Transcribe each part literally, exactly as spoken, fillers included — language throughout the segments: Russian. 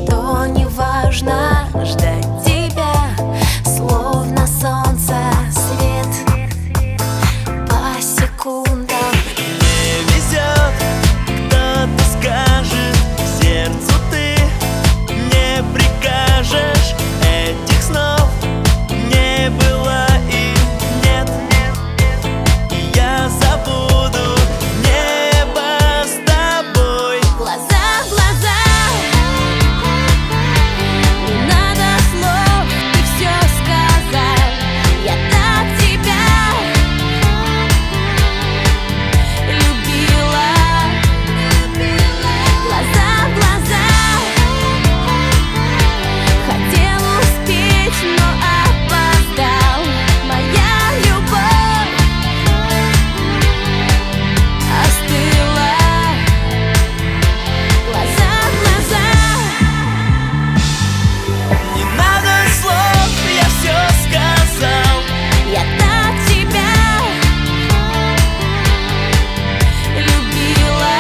что не важно ждать тебя, словно солнце свет по секундам. Не везет, кто-то скажет, сердцу ты не прикажешь. Этих снов не было и нет, и я забуду небо с тобой. Глаза в глаза, не надо слов, ты все сказал. Я так тебя любила. Глаза в глаза, хотел успеть, но опоздал. Моя любовь остыла. Глаза в глаза, Не надо слов, я все сказал. я так тебя любила.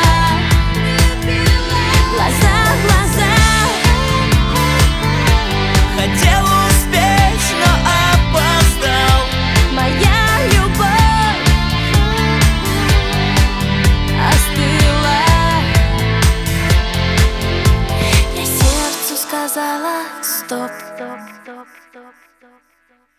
Глаза в глаза, Хотел успеть, но опоздал. моя любовь остыла. Я сердцу сказала стоп.